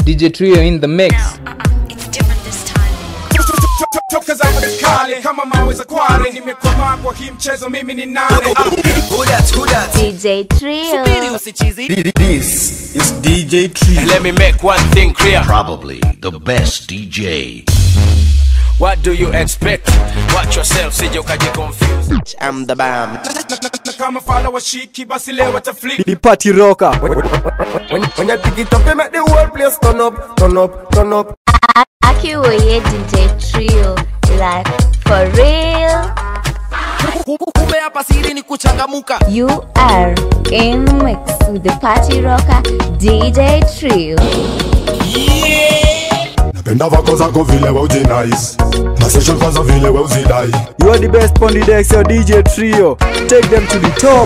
DJ Trio in the mix. It's different this time. Toka zama kale kama mawe za kware nimekomaa kwa hii mchezo mimi ni nane. Who that? DJ Trio. This is DJ Trio. Let me make one thing clear. Probably the best DJ. What do you expect? Watch yourself, sije ukaji confused. I'm the bomb. Kama follow wa shiki basi leo wataflip. The party rocker. When I pick it up, you make the whole place turn up, turn up, turn up. Akiwoye DJ Trio. Like for real. Kumbe hapa siri ni kuchangamuka. You are in the mix with the party rocker DJ Trio. Napenda vako zako vile we ujinais. Na session kwanza vile we uzidai. You are the best on the decks, your DJ Trio. Take them to the top.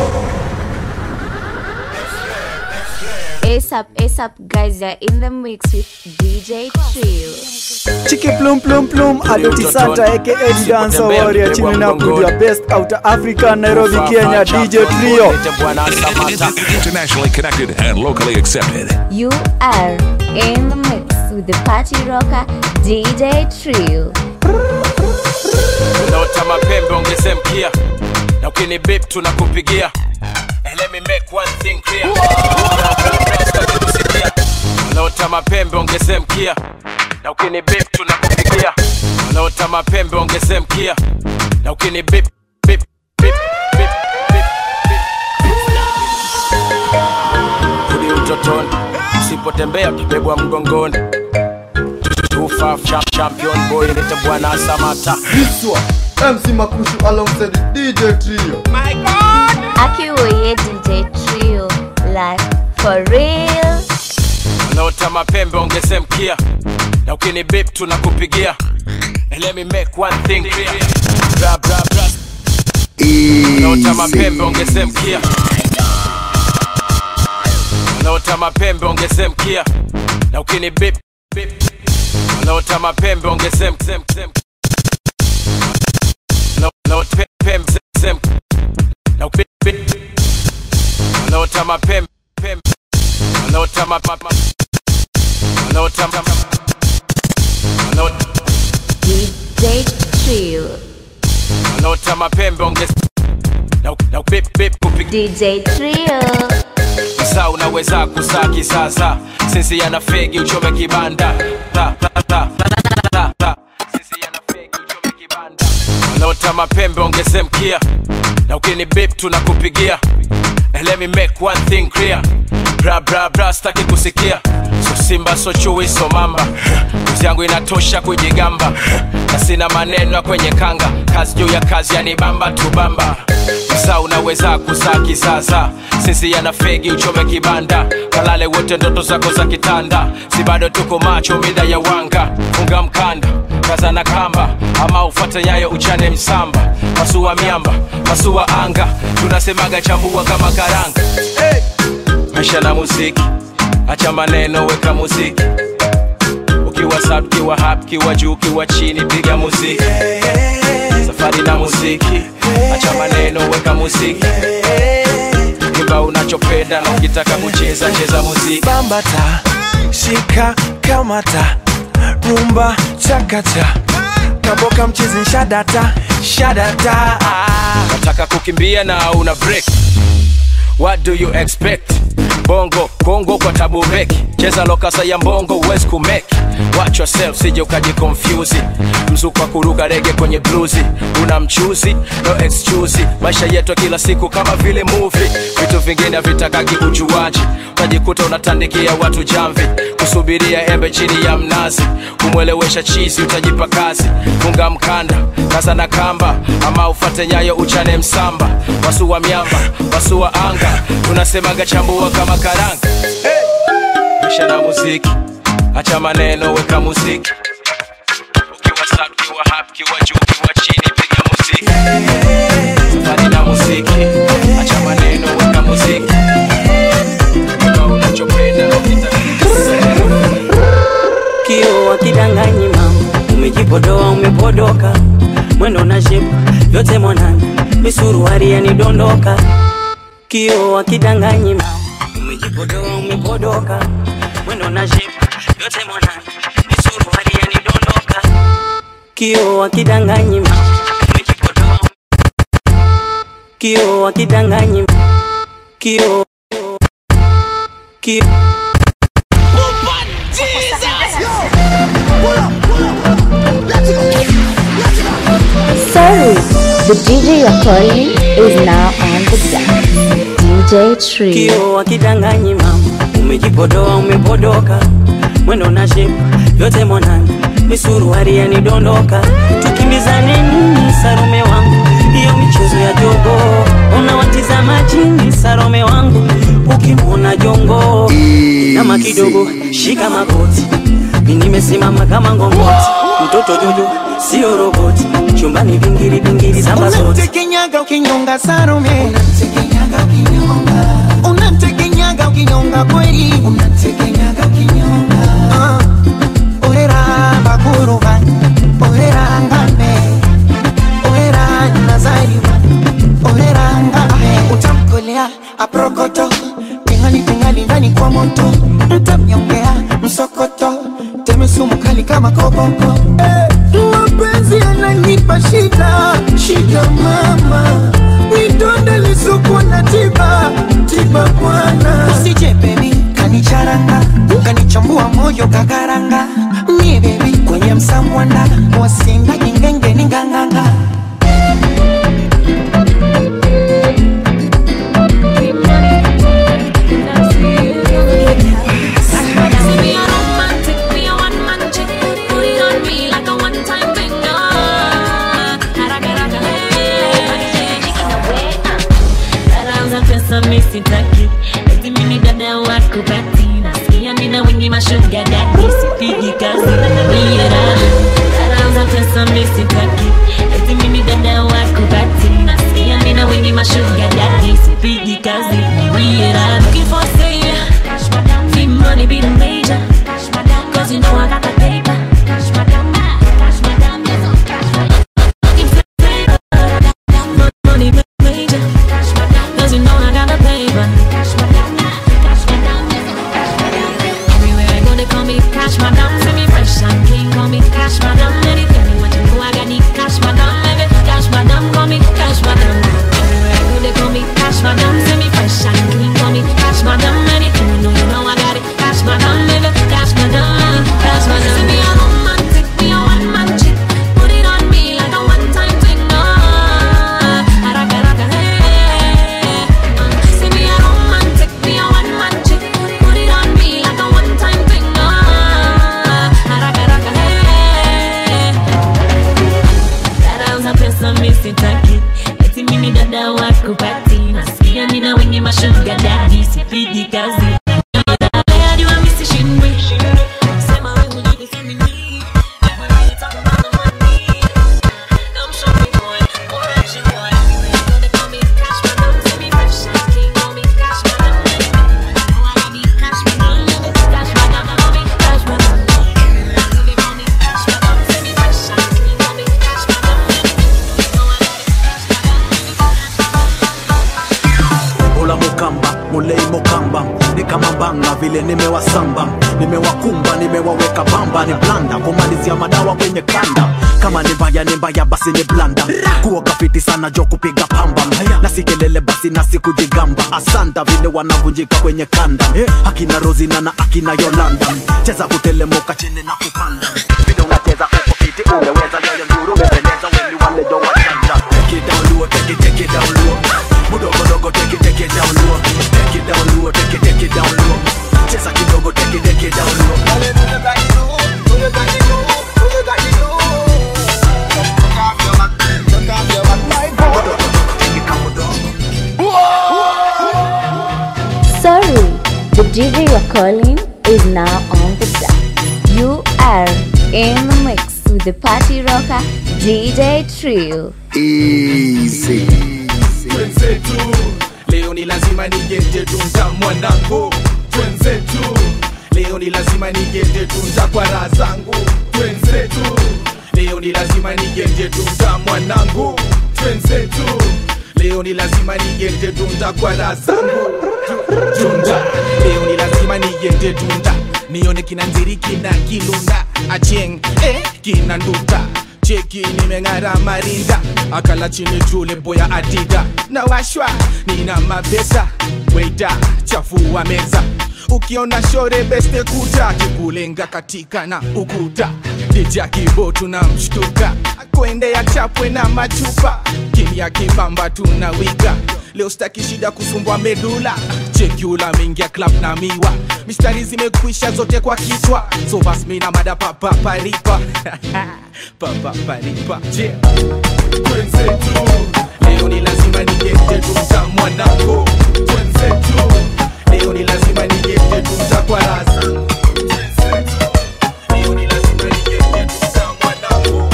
ASAP guys, you're in the mix with DJ Trio. Chiki plum plum plum, Adoti Santa aka Dancer Warrior, tuning up with your best out of Africa, Nairobi, Kenya, DJ Trio. Internationally connected and locally accepted. You are in the mix with the party rocker DJ Trio. Unaota mapembe ongeze mkia. Na ukini beep tunakupigia. Let me make one thing clear. Unaota mapembe ongeze mkia. Na ukini beep tunakupigia. Unaota mapembe ongeze mkia. Na ukini beep beep beep beep beep beep. Kuni utotoni usipotembea utabebwa mgongoni. 25 champion boy nita Bwana Samata. This one, MC Makushu alongside DJ Trio. My God! Akiwoye DJ Trio. Like for real. Unaota mapembe ongeze mkia. Na ukini beep tunakupigia. Let me make one thing clear. Bra bra bra. Unaota mapembe ongeze mkia. Unaota mapembe ongeze mkia. Na ukini beep beep. Unaota mapembe ongeze mkia. Unaota mapembe ongeze. Na ukini beep. Unaota mapembe. Unaota mapembe. Unaota DJ Trio. Unaota mapembe ongeze. Na beep beep kupiga. DJ Trio. Sasa unaweza kusaki sasa. Sisi yana fegi uchome kibanda. Sisi yana fegi uchome kibanda. Unaota mapembe ongeze mkia. Na ukini beep tunakupigia. Let me make one thing clear. Bra bra bra staki kusikia. So simba so chui so mamba. Kuzi yangu inatosha kujigamba. Na sina maneno kwenye kanga. Kazi juu ya kazi yani bamba tu bamba. Sasa unaweza kusaki sasa. Sisi yana fegi uchome kibanda. Kalale wote ndoto zako za kitanda. Si bado tuko macho mida ya wanga. Funga mkanda, kaza na kamba. Ama ufuate nyayo uchane msamba. Pasua miamba, pasua anga. Tunasemaga chambua kama karanga. Hey! Maisha na muziki, acha maneno weka muziki. Ukiwa sub, kiwa hap, kiwa juu, kiwa chini piga muziki. Safari na muziki, acha maneno weka muziki. Kiba unachopenda na ukitaka kucheza cheza muziki. Bambata, shika, kamata, rumba, chakacha. Kaboka mchizi shadata, shadata. Nataka kukimbia na una break. What do you expect? Bongo, Kongo kwa tabu beki. Cheza lokasa ya mbongo uwezi kumeki. Watch yourself sije ukaji confuse. Mzuka kuruka rege kwenye bluesy. Una mchuzi, no excuse. Maisha yetu kila siku kama vile movie. Vitu vingine vitakaki ujuaji. Utajikuta unatandikia watu jamvi. Kusubiria embe chini ya mnazi. Kumwelewesha chizi utajipa kazi. Funga mkanda, kaza na kamba. Ama ufate nyayo uchane msamba. Wasua miamba, wasua anga. Tunasemaga chambua kama karanga. Hey! Maisha na muziki, acha maneno weka muziki. Ukiwa sub, kiwa hap, kiwa juu, kiwa chini piga muziki. Safari na muziki, acha maneno weka muziki. Kiba unachopenda na ukitaka. Kio wakidanganyi mama, umejipodoa umepodoka. Mwendo na shape, yote mwanana, misuruari yanidondoka. Kio wakidanganyi mama, umejipodoa umepodoka. Mwendo na shape, yote mwanana misuruari yanidondoka. Kio wakidanganyi umejipodoa, kio wakidanganyi, kio Sorry, the DJ you're calling is now on the block. DJ Trio. Kio wakidanganyi mama, umejipodoa umepodoka, mwendo na shape yote mwanana misuruari yanidondoka. Tukimbizane nini Salome wangu, hiyo michezo ya jogo, unawatizama chini Salome wangu, ukimwona jongo nama kidogo shika magoti, mimi nimesimama kama ngongoti, mtoto jojo sio roboti, chumbani bingiri bingiri samba zote. Unatekenyaga ukinyonga Salome, unatekenyaga ukinyonga, unatekenyaga ukinyonga kweli, unatekenyaga ukinyonga. Orera bakuruba, orera ngame, orera nazariwa, orera ngame. Utamkolea aprokoto, tingali ndani kwa moto, utamnyongea msokoto, temesumu kali kama koboko. Mapenzi yananipa shida, shida mama, nidonda lisuku na tiba, tiba bwana. Usije baby, kanicharanga, kanichambua moyo kakaranga. Mie baby, kwenye msamwanda, wasinga jingenge ninganganga. Sitaki eti mimi dada wako patina, sikia mina wingi mashuga daddy, sipigi kazi nira dada pesa mimi sitaki eti mimi dada wako patina, sikia mina wingi mashuga daddy, sipigi kazi nira. Looking for savior, cash madam, need money be the major, cash madam, cause you know I got the paper, cash madam, cash madam, cash madam. Looking for savior, money be the major, cash madam, cause you know I got the paper, cash madam, cash madam, cash madam. Everywhere I go they call me cash madam, see me fresh and clean, call me cash madam. Anything you want you know I got the cash madam, baby, cash madam, call me cash madam. Everywhere I go they call me cash madam, see me fresh and clean, call me cash madam. Anything you know I got it, cash madam, baby, cash madam, cash madam. See me a romantic, me a one man chick, put it on me like a one time thing, no. Araka raka hey. See me a romantic, me a one man chick, put it on me like a one time thing, no. Araka raka hey. Dada uza pesa mimi sitaki, eti mimi dada wako patina, sikia mina wengi mashuga daddy, sipigi kazi. Vile nimewasamba, nimewakumba, nimewaweka bamba, ni blanda kumalizia madawa kwenye kanda. Kama ni mbaya basi ni blanda, kuoga fiti sana jo kupiga pamba, na sikelele basi na sikujigamba. Asanda vile wanavunjika kwenye kanda, akina Rozina na akina Yolanda, cheza kutelemoka chini na kupanda. Vile unacheza uko fiti umeweza, yoyo nduru umependeza, weli wale jo wachanda. Take it down low, take it down low, mudogo dogo take it down low, take it down low, take it down low. Cheza kidogo take it down low. Sorry, the DJ you're calling is now on the block. You are in the mix with the party rocker DJ Trio. Easy. Twenzetu, leo ni lazima nigete tunza mwanangu. Twenzetu, leo ni lazima nigete tunza kwa raha zangu. Twenzetu, leo ni lazima nigete tunza mwanangu. Twenzetu, leo ni lazima nigete tunza kwa raha zangu. Tunda, leo ni lazima nigete tunda. nione kina Nziri kina Kilunda Achieng kina Nduta cheki nimeng'ara marinda akala chini jule boya adida na washwa nina mapesa waiter chafua meza ukiona shore beste kuta kikulenga katika na ukuta dija kibotu na mshtuka kwende ya chapwe na machupa kimya kibamba tunawiga leo staki shida kusumbua medula cheki ula mingia club na miwa mistari zimekwisha zote kwa kichwa so bas mina mada papa paripa papa paripa yeah. Twenzetu leo ni lazima nigete tumta mwanangu Twenzetu leo ni lazima nigete tumta kwa rasa Twenzetu leo ni lazima nigete tumta mwanangu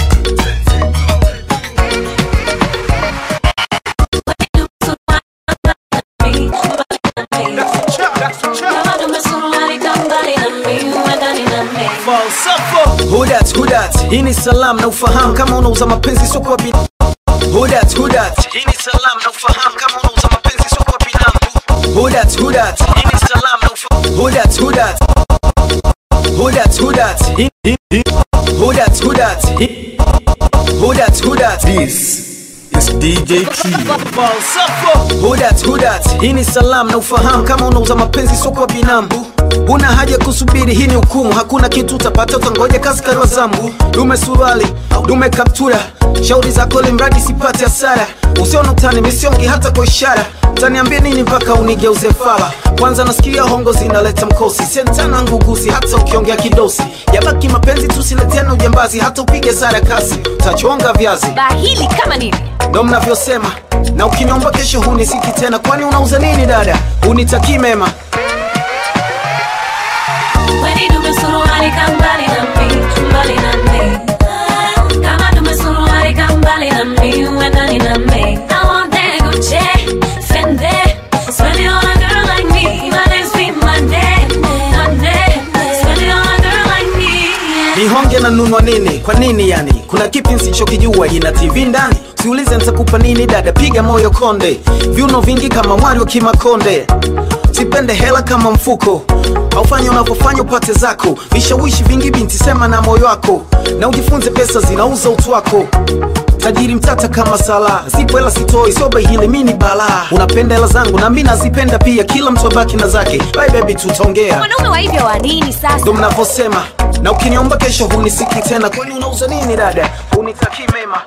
Who that? Hii ni salam na ufahamu kama unauza mapenzi sio kwa bidhaa. Who that? Hii ni salam na ufahamu kama unauza mapenzi sio kwa bidhaa. Who that? Hii ni salam na ufahamu. Who that? Who that? This is DJ Trio. Who that? Hii ni salam na ufahamu kama unauza mapenzi sio kwa binamu. Una haja kusubiri, hii ni hukumu. Hakuna kitu utapata, utangoja kaskari wa zambu. Dume suruali, dume kaptura, shauri zako limradi sipate hasara. Usiona utani, misiongi hata kwa ishara. Utaniambia nini mpaka unigeuze fala? Kwanza nasikia hongo zinaleta mkosi, sentana ngugusi hata ukiongea kidosi. Yabaki mapenzi tusileteane ujambazi, hata upige sara kasi utachonga viazi. Bahili kama nini? Ndo mnavyosema, na ukiniomba kesho hunisiki tena. Kwani unauza nini dada? Unitakii mema. Weni dumesuruari kambali na mi, mbali na mi. Kama dumesuruari kambali na mi, wendani na mi. I want that Gucci, Fendi, spend it on a girl like me. My name's be Monday, spend it on a girl like me. Nihonge na nunua nini? Kwa nini yani? Kuna kipi nsichokijua ina TV ndani? Siulize nitakupa nini dada, piga moyo konde. Viuno vingi kama Mario Kimakonde. Sipende hela kama mfuko, haufanya unavyofanya upate zako. Vishawishi vingi binti, sema na moyo wako. Na ujifunze pesa zinauza utu wako. Tajiri mtata kama sala, zipo hela sitoi, soba hili mini bala. Unapenda hela zangu na mimi nazipenda pia, kila mtu abaki na zake. Bye baby tutaongea. Wanaume wa hivyo wa nini sasa? Ndo mnavyosema, na ukiniomba kesho hunisiki tena. Kwani unauza nini dada? Unitakii mema.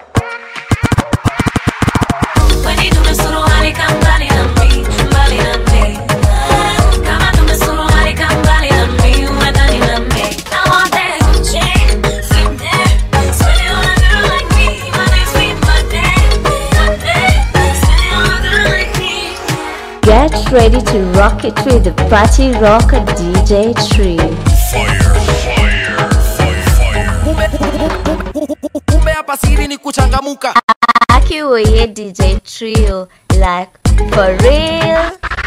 Weni dumesuruari kambali na mi, mbali na mi. Kama dumesuruari kambali na mi, wendani na mi. I want that Gucci, Fendi, spend it on a girl like me. My name's be Monday, spend it on a girl like me. Get ready to rock it with the party rocker DJ Trio. Kumbe hapa siri ni kuchangamuka. Akiwoye DJ Trio, like for real.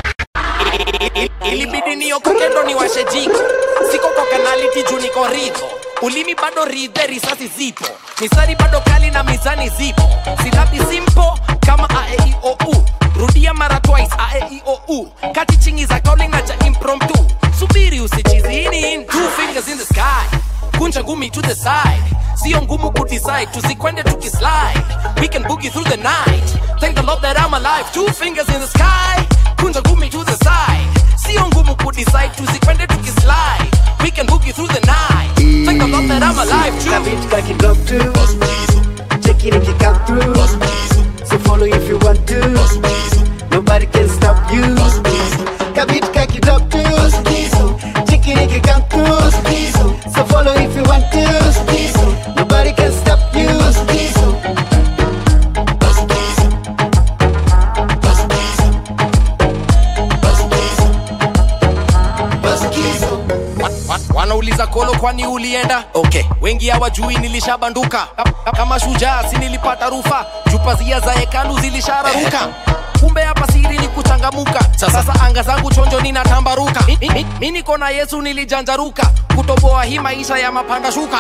Ilibidi niokoke ndo niwashe jiko. Siko kwa kanaliti juu niko ridho. Ulimi bado ridhe, risasi zipo. Misari bado kali na mizani zipo. Silabi simpo kama A-E-I-O-U. Rudia mara twice A-E-I-O-U. Kati chingi za calling na cha impromptu. Subiri usichizini in. 2 fingers in the sky. Kuncha ngumi to the side. Sio ngumu kudecide, tusikwende tukislide. We can boogie through the night. Thank the Lord that I'm alive. 2 fingers in the sky. Kunja ngumi to the side. Sio ngumu kudecide, tusikwende tukislide. We can boogie through the night. Thank the Lord that I'm alive. Kabit kaki drop to. Check it if you come through. So follow if you want to. Nobody can stop you. Kabit kaki drop to. Check it if you come through. So follow if you want to. Nobody can stop you. Wanauliza kolo kwani ulienda? Okay, wengi hawajui nilishabanduka. Kama shujaa si nilipata rufa. Jupazia za hekalu zilishararuka. Kumbe hapa siri ni kuchangamuka. Sasa anga zangu chonjo ninatambaruka. Mimi niko na Yesu nilijanjaruka. Kutoboa hii maisha ya mapanda shuka.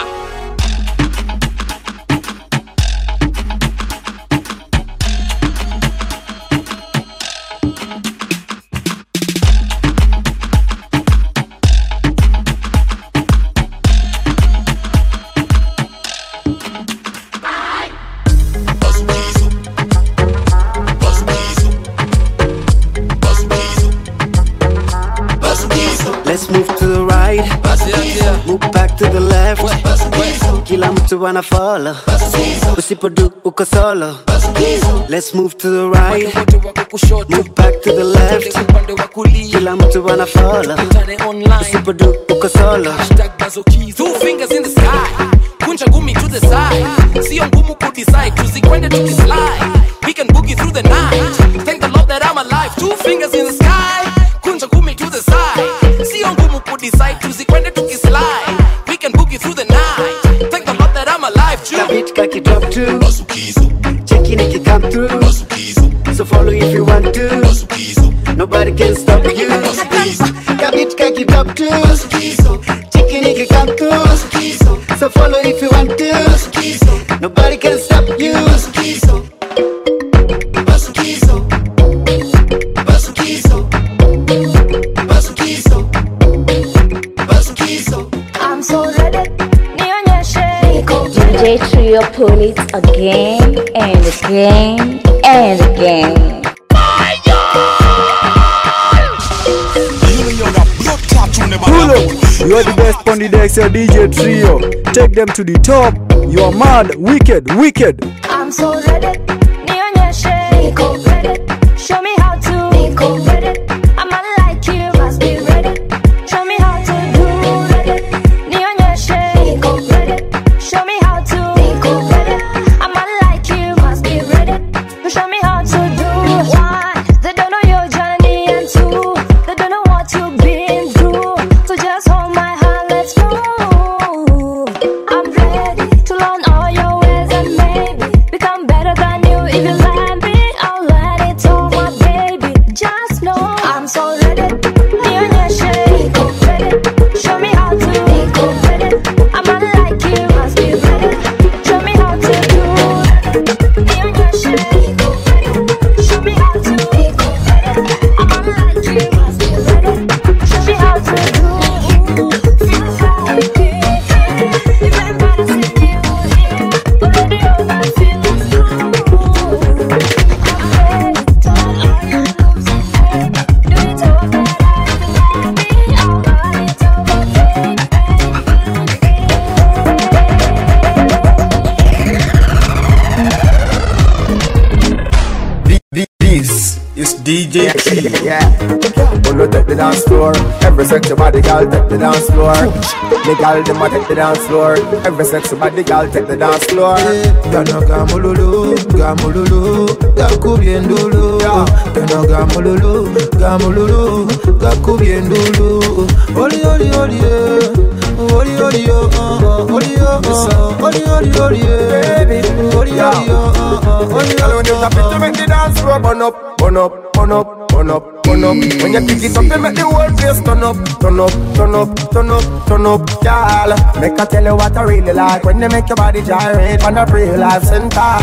Move back to the left. Kila mtu ana follow. Usipodu uko solo. Let's move to the right. Move back to the left. Kila mtu ana follow. Usipodu uko solo. Two fingers in the sky. Kunja ngumi to the side. Sio ngumu kudecide. Tuzikwende tukislide. We can boogie through the night. Thank the Lord that I'm alive. Two fingers in the sky. Kunja ngumi to the side. Sio ngumu kudecide. Tuzikwende tukislide. We can boogie through the night. Thank the Lord that I'm alive. Kabit kaki drop too. Check in if you come through. So follow if you want to. Nobody can stop you. Kabit kaki drop too. Check in if you come through. So follow if you want to. Nobody can stop you. I'm so ready. DJ Trio pull it again and again and again. Pull up, you are the best on the decks, your DJ Trio. Take them to the top. You are mad, wicked, wicked. I'm so ready. Niko ready. Show me how to. Niko ready. I'm not like you, must be ready. Show me how to do ready. Niko ready. Show me how to. Niko ready. I'm not like you, must be ready. Show me how to do. Why? They don't know your journey and two. They don't know what you've been through. So just hold my hand, let's go. I'm ready to learn all your ways and maybe become better than you. If you let me, I'll let it all, my baby. Just know I'm so ready. Niko ready. Show me how to. Niko ready. I'm not like you, must be ready. Show me how to do. Niko ready. Show me how to. Niko ready. I'm not like you, must be ready. Show me how to do. This is DJ Trio. Yeah. Wanna take the dance floor. Every sexy body girl take the dance floor. The girl dem a take the dance floor. Every sexy body girl take the dance floor. Gana gamululu, gamululu, gakubiendulu. Gana gamululu, gamululu, gakubiendulu. Oli oli oli oli oli oli oli oli oli baby. Oli oli oli. Girl, when you tap it, you make the dance floor burn up, burn up, burn up, burn up, burn up. When you pick it up, you make the whole place turn up, turn up, turn up, turn up, turn up. Girl, make I tell you what I really like when they make your body gyrate on a real life center.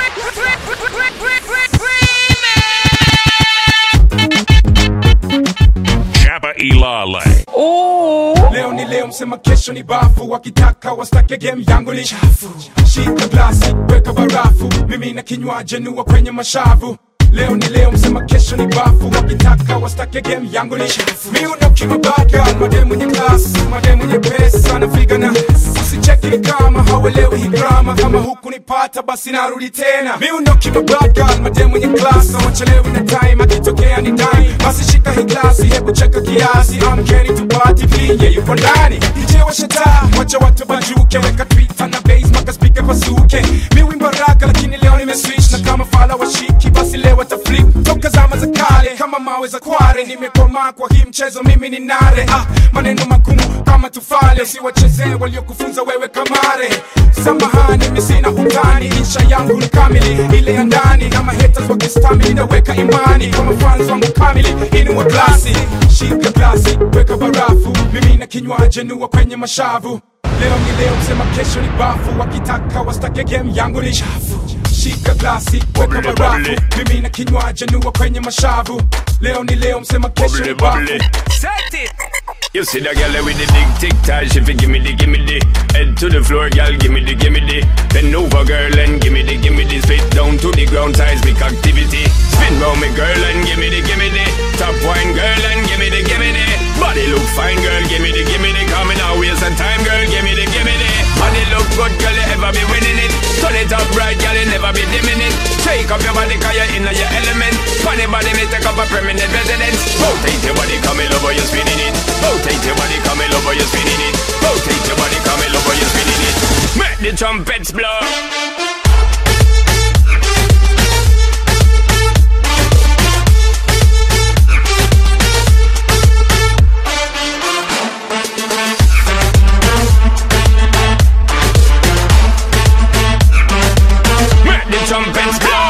Chapa Ilale. Leo ni leo, msema kesho ni bafu. Wakitaka wastake game yangu ni chafu. Shika glasi, weka barafu. Mimi na kinywaji nua kwenye mashavu. Leo ni leo, msema kesho ni bafu. Wakitaka wastake game yangu ni chafu. Mi unoki mabaka, mademu nye class, mademu nye pesa na figana. Usicheki kama hawelewi hii drama. Kama huku nipata basi narudi tena. Mi unoki mabaka, mademu nye class, wachelewi na time. Akitokea ni dime, basi shika hii glasi. Hebu cheka kiasi, I'm getting to party. Pinye yupo ndani, DJ wa shata. Wacha watu bajuke, weka Twitter na bass, maka speaker pasuke. Mi wimbo raka lakini leo nimeswitch. Na kama fala wa shiki, basi leo wataflip. Toka zama za kale, kama mawe za kware. Nimekoma kwa hii mchezo, mimi ni nare. Maneno magumu kama tufale. Usiwachezee waliokufunza wewe kamare. Samahani, mimi sina utani. Insha yangu ni kamili, ile ya ndani. Na mahaters wakistamili, naweka imani. Kama fans wangu kamili, inua glasi. Shika glasi, weka barafu. Mimi na kinywaji nua kwenye mashavu. Leo ni leo, msema kesho ni bafu. Wakitaka wastake game yangu ni chafu. Shika glasi, weka barafu. Mimi na kinywaji nua kwenye mashavu. Leo ni leo, msema kesho ni bafu. Set it! You see the girl with the big tic-tac, she fi gimme the head to the floor, girl, gimme the bend over, girl, and gimme the spit down to the ground, seismic activity. Spin round me, girl, and gimme the top wine, girl, and gimme the body look fine, girl, gimme the coming out, waste some time, Rotate your body, come in over, you're spinning it. Rotate your body, come in over, you're spinning it. Rotate your body, come in over, you're spinning it. Make the trumpets blow. Trumpets blow.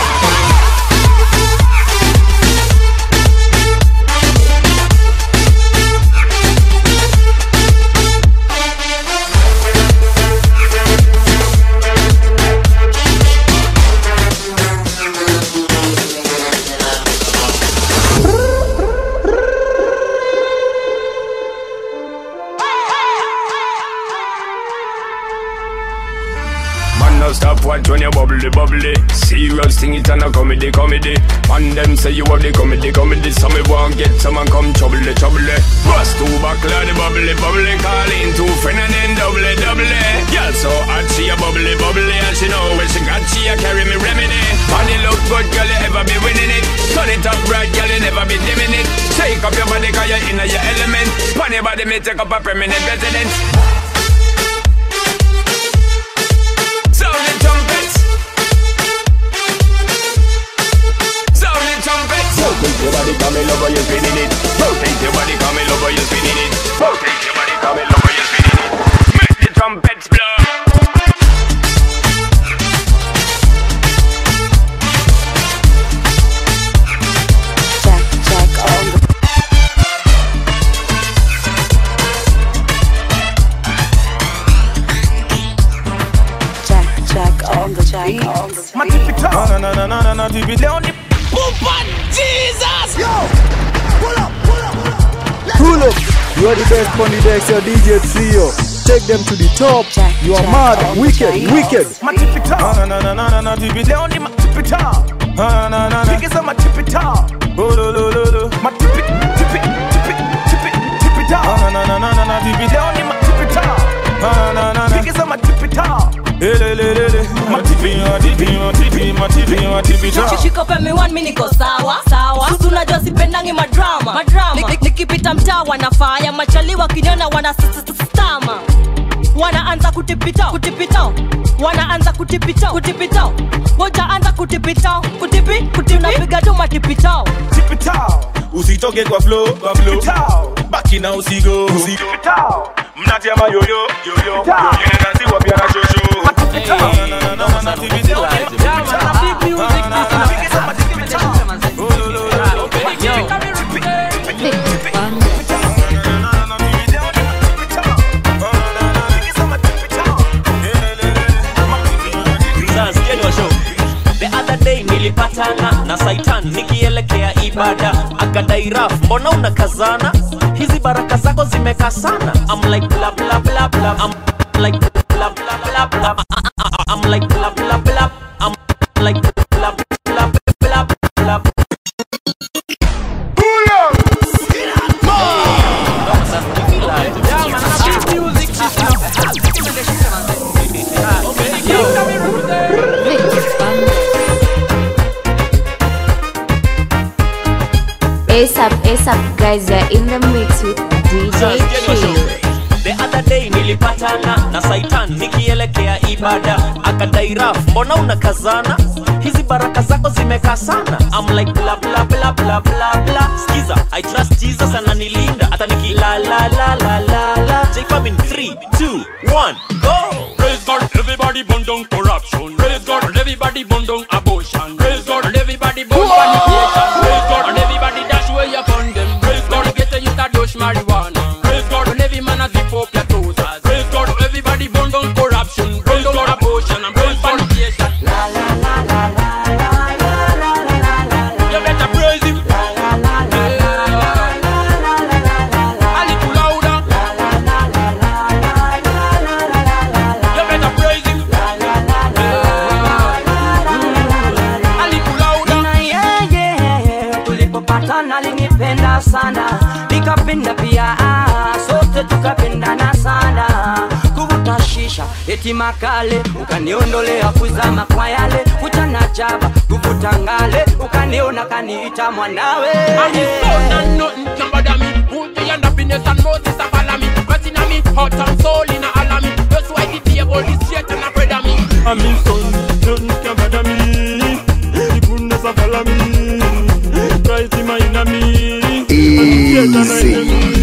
Stop watch when you bubbly. Serious thing it and a comedy. Man them say you have the comedy. So me won't get someone come trouble. Bust two buckler the bubbly. Call in two friend and then double. Girl so hot she a bubbly. And she know when she got she a carry me remedy. Body look good girl you ever be winning it. Turn it up right girl you never be dimming it. Shake up your body cause you're in your element. Pon your body me take up a permanent residence. Rotate your body, come in over, you're spinning it. Rotate your body, come in over, you're spinning it. Rotate your body, come in over, you're spinning it. Make the trumpets blow. Check on the check on the beat. My tippy top. No, tippy down the Poopa Jesus! Yo! Pull up! Pull up! You are the best on the decks, your DJ Trio. Take them to the top. You are mad, wicked. My tippy top. No, tippy down the tippy top. Biggest on my tippy top. My tippy top. No, tippy down the tippy top. Biggest on my tippy top. Shika pemi one mi niko sawa Susu najua sipendangi madrama Nikipita mtaa wanafaya Machali wakiniona wana stama Wanaanza kutipita Wanaanza kutipita Moja anza kutipita Unapiga tu matipita Usitoke kwa flow Baki na usigo Mnati ama yoyo Yenenanzi wapia na shosho The other day nilipatana na Saitan nikielekea ibada akadai raf mbona unakazana hizi baraka zako zimekaa sana I'm like blah blah blah blah I'm like blah blah blah blah I'm like blah blah blah I'm like blah blah blah blah pull up ASAP guys, you're in the mix with DJ Chill. The other day nilipatana na Saitan nikielekea ibada akadai raf mbona unakazana hizi baraka zako zimekaa sana I'm like blah blah blah blah blah blah skiza I trust Jesus ananilinda hata nikila la la la la la J-Fam in 3, 2, 1 go. Praise God everybody burn down corruption. Praise God everybody burn down abortion. Praise God everybody burn fornication. Praise God and everybody dash where you found them. Praise God get a youth a dose marijuana. Praise God and every man a zip up your toes. Praise God everybody burn down corruption. Burn down abortion and burn fornication. La la la la la la la la la la. You better praise him. La la la la la la la la la. A little louder. La la la la la la la la. You better praise him. La la la la la. A little louder. Yeah. Tulipopatana alinipenda sana, nikapenda pia, sote tukapendana sana, kuvuta shisha eti makale, ukaniondolea kuzama kwa yale, kuchana chaba, kukutangale, ukaniona kaniita mwanawe. I'm so and nothing can bother me. Put me under business and Moses a follow me. But in a me, heart and soul in a all of me. That's why the table is straight and a bread of me. I'm in son, nothing can bother me. The goodness a follow me. Christ in my enemy. Easy.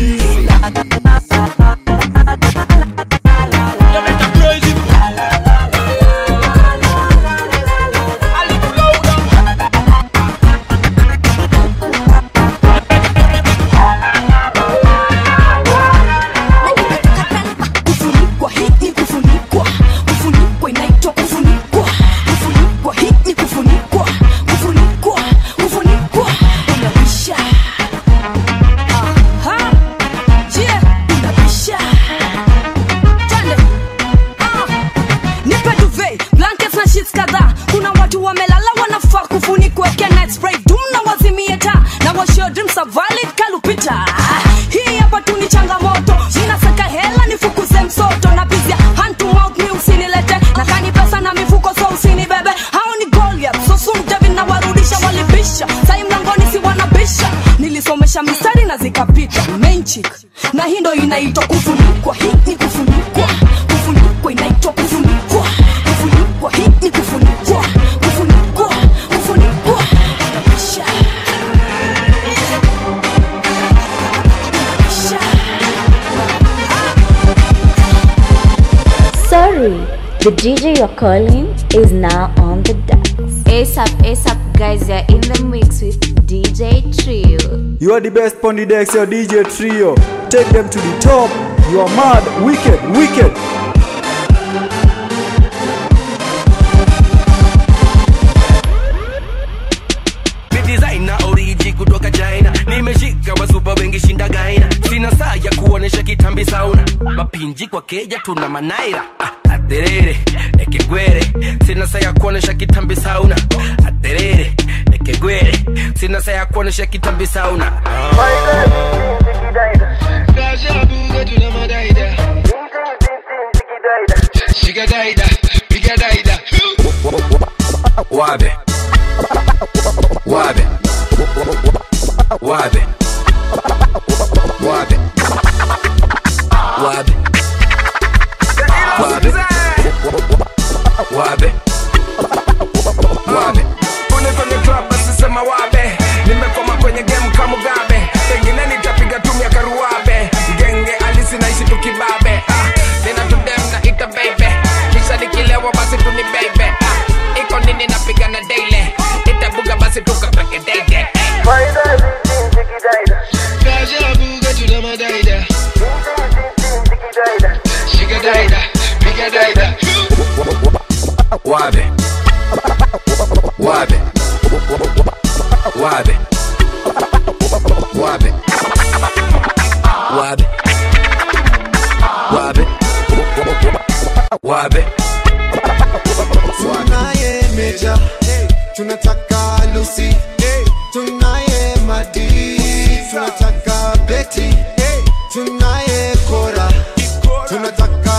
Mistari na zikapita main chick na hii ndo inaitwa kufunikwa. Hii ni kufunikwa, kufunikwa inaitwa kufunikwa, kufunikwa. Hii ni kufunikwa, kufunikwa, kufunikwa. Sorry, the DJ you're calling is now on the decks. ASAP guys, you're in the mix with DJ Trio. You are the best on the decks, your DJ Trio. Take them to the top. You are mad, wicked, wicked. Designer origi kutoka China, nimeshika wasupa wengi shinda gaina. Sina saa ya kuonesha kitambi sauna, mapinji kwa keja tuna manaira. Aterere, ekegwere, sina saa ya kuonesha kitambi sauna. Aterere, ekegwere, sina saa ya kuonesha kitambi sauna. Wabe Wabe Wabe Wabe Wabe Wabe Wabe Wabe Pune kwenye club basi sema wabe. Nimekoma kwenye game kama Mugabe. Pengine nitapiga tumia karuabe. Genge alisi naishi tukibabe. Nina tudem na ita baby. Kisha nikilewa basi tuni baby. Iko nini napiga na daily. Itabuga basi tukapeke daily. Kaja buga tunamadaida. Shika daida, piga daida. Wabe Wabe Wabe Wabe Wabe Wabe Wabe Tunaye Meja, tunataka Lucy, tunaye Madi, tunataka Betty, tunaye Kora, tunataka